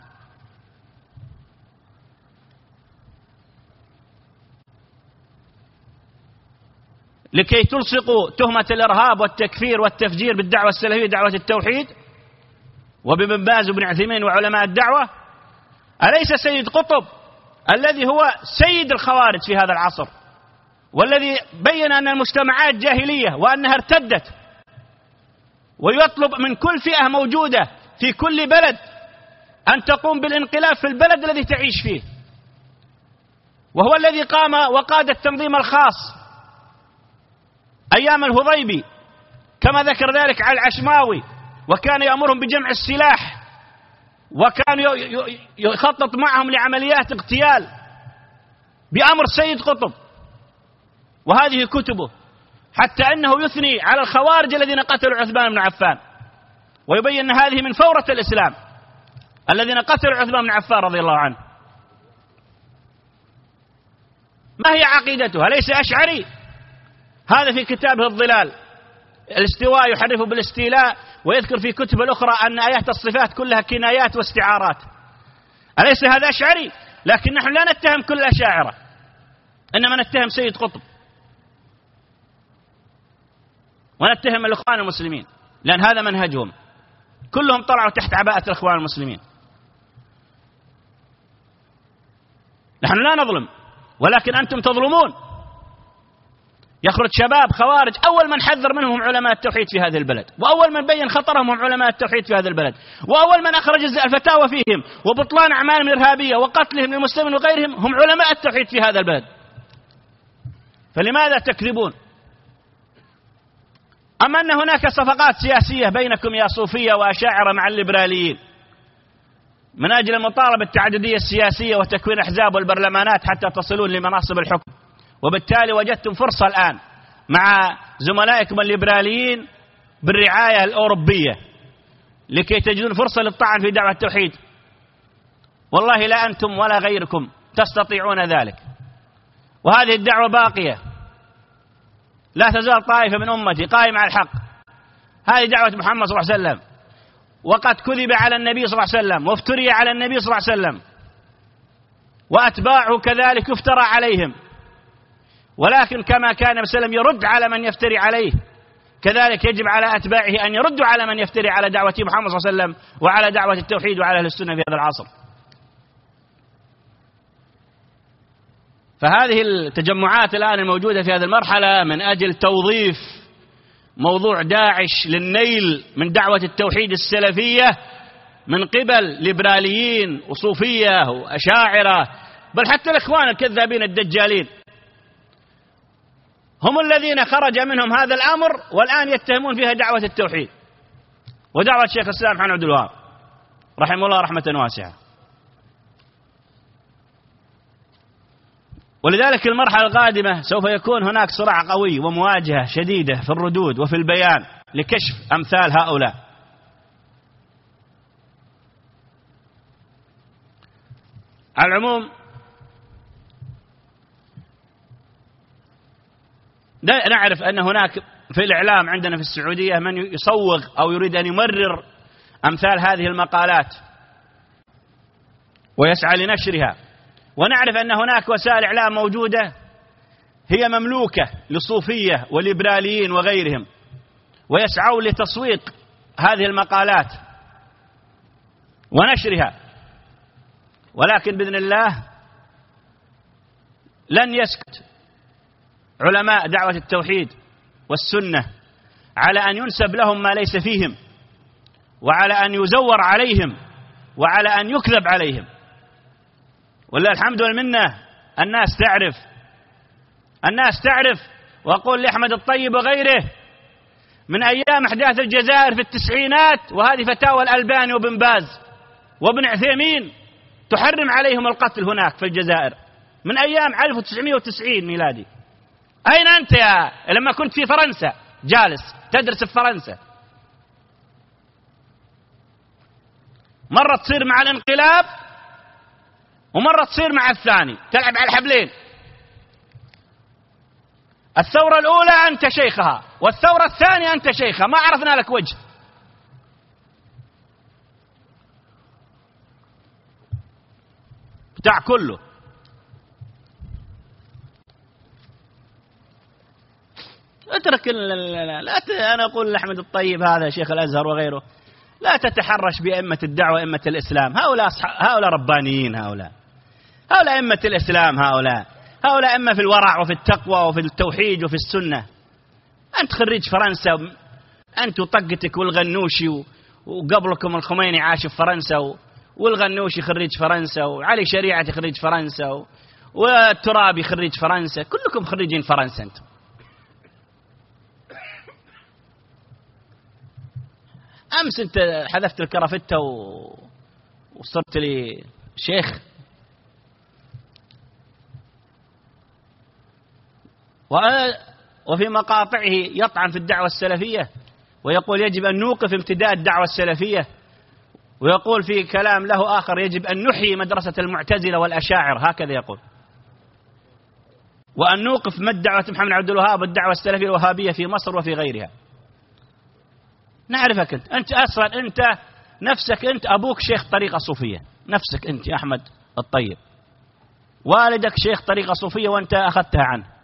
لكي تلصقوا تهمة الإرهاب والتكفير والتفجير بالدعوة السلفية دعوة التوحيد وبابن باز وابن عثيمين وعلماء الدعوة. أليس سيد قطب الذي هو سيد الخوارج في هذا العصر، والذي بين أن المجتمعات جاهلية وأنها ارتدت، ويطلب من كل فئة موجودة في كل بلد أن تقوم بالانقلاب في البلد الذي تعيش فيه، وهو الذي قام وقاد التنظيم الخاص أيام الهضيبي كما ذكر ذلك على العشماوي، وكان يأمرهم بجمع السلاح، وكان يخطط معهم لعمليات اغتيال بأمر سيد قطب، وهذه كتبه، حتى أنه يثني على الخوارج الذين قتلوا عثمان بن عفان، ويبين أن هذه من فورة الإسلام الذين قتلوا عثمان بن عفان رضي الله عنه. ما هي عقيدته؟ ليس أشعري، هذا في كتابه الظلال، الاستواء يحرف بالاستيلاء، ويذكر في كتب الأخرى أن آيات الصفات كلها كنايات واستعارات. أليس هذا أشعري؟ لكن نحن لا نتهم كل الأشاعرة، إنما نتهم سيد قطب ونتهم الإخوان المسلمين، لأن هذا منهجهم، كلهم طلعوا تحت عباءة الإخوان المسلمين. نحن لا نظلم، ولكن أنتم تظلمون. يخرج شباب خوارج، أول من حذر منهم هم علماء التوحيد في هذه البلد، وأول من بين خطرهم هم علماء التوحيد في هذه البلد، وأول من أخرج الفتاوى فيهم وبطلان أعمالهم الإرهابية وقتلهم للمسلمين وغيرهم هم علماء التوحيد في هذا البلد. فلماذا تكذبون؟ أما أن هناك صفقات سياسية بينكم يا صوفية وأشاعرة مع الليبراليين من أجل المطالبة بالتعددية السياسية وتكوين أحزاب والبرلمانات حتى تصلون لمناصب الحكم، وبالتالي وجدتم فرصة الآن مع زملائكم الليبراليين بالرعاية الأوروبية لكي تجدون فرصة للطعن في دعوة التوحيد. والله لا أنتم ولا غيركم تستطيعون ذلك، وهذه الدعوة باقية، لا تزال طائفة من أمتي قائمة على الحق. هذه دعوة محمد صلى الله عليه وسلم، وقد كذب على النبي صلى الله عليه وسلم وافتري على النبي صلى الله عليه وسلم، وأتباعه كذلك يفترى عليهم، ولكن كما كان النبي صلى الله عليه وسلم يرد على من يفتري عليه، كذلك يجب على أتباعه أن يردوا على من يفتري على دعوة محمد صلى الله عليه وسلم وعلى دعوة التوحيد وعلى أهل السنة في هذا العصر. فهذه التجمعات الآن الموجودة في هذه المرحلة من أجل توظيف موضوع داعش للنيل من دعوة التوحيد السلفية من قبل ليبراليين وصوفية وأشاعرة، بل حتى الإخوان الكذابين الدجالين هم الذين خرج منهم هذا الأمر، والآن يتهمون فيها دعوة التوحيد ودعوة الشيخ الإسلام محمد عبد الوهاب رحمه الله رحمة واسعة. ولذلك المرحلة القادمة سوف يكون هناك صراع قوي ومواجهة شديدة في الردود وفي البيان لكشف أمثال هؤلاء. على العموم نعرف أن هناك في الإعلام عندنا في السعودية من يصوغ أو يريد أن يمرر أمثال هذه المقالات ويسعى لنشرها، ونعرف أن هناك وسائل إعلام موجودة هي مملوكة للصوفية والليبراليين وغيرهم، ويسعوا لتسويق هذه المقالات ونشرها، ولكن بإذن الله لن يسكت علماء دعوة التوحيد والسنة على أن ينسب لهم ما ليس فيهم، وعلى أن يزور عليهم، وعلى أن يكذب عليهم. والله الحمد والمنة الناس تعرف الناس تعرف وأقول لأحمد الطيب وغيره من أيام أحداث الجزائر في التسعينات، وهذه فتاوى الألباني وابن باز وابن عثيمين تحرم عليهم القتل هناك في الجزائر من أيام ألف وتسعمائة وتسعين ميلادي. أين أنت يا لما كنت في فرنسا جالس تدرس في فرنسا؟ مرة تصير مع الانقلاب ومرة تصير مع الثاني، تلعب على الحبلين. الثورة الأولى أنت شيخها، والثورة الثانية أنت شيخها، ما عرفنا لك وجه. بتاع كله. اترك لا, لا ت... أنا أقول لأحمد الطيب هذا شيخ الأزهر وغيره لا تتحرش بأئمة الدعوة أئمة الإسلام، هؤلاء أصح... هؤلاء ربانيين، هؤلاء هؤلاء أئمة الإسلام، هؤلاء هؤلاء أئمة في الورع وفي التقوى وفي التوحيد وفي السنة. أنت خريج فرنسا، أنت وطقتك والغنوشي، وقبلكم الخميني عاش في فرنسا، والغنوشي خريج فرنسا، وعلي شريعة خريج فرنسا، والترابي خريج فرنسا، كلكم خريجين فرنسا أنتم. أمس أنت حذفت الكرافتة وصرت لي شيخ. وفي مقاطعه يطعن في الدعوة السلفية ويقول يجب أن نوقف امتداد الدعوة السلفية، ويقول في كلام له آخر يجب أن نحيي مدرسة المعتزلة والأشاعر، هكذا يقول، وأن نوقف مد دعوة محمد عبد الوهاب والدعوة السلفية الوهابية في مصر وفي غيرها. نعرفك أنت، أنت أصلا أنت نفسك أنت أبوك شيخ طريقة صوفية، نفسك أنت يا أحمد الطيب، والدك شيخ طريقة صوفية وأنت أخذتها عنه.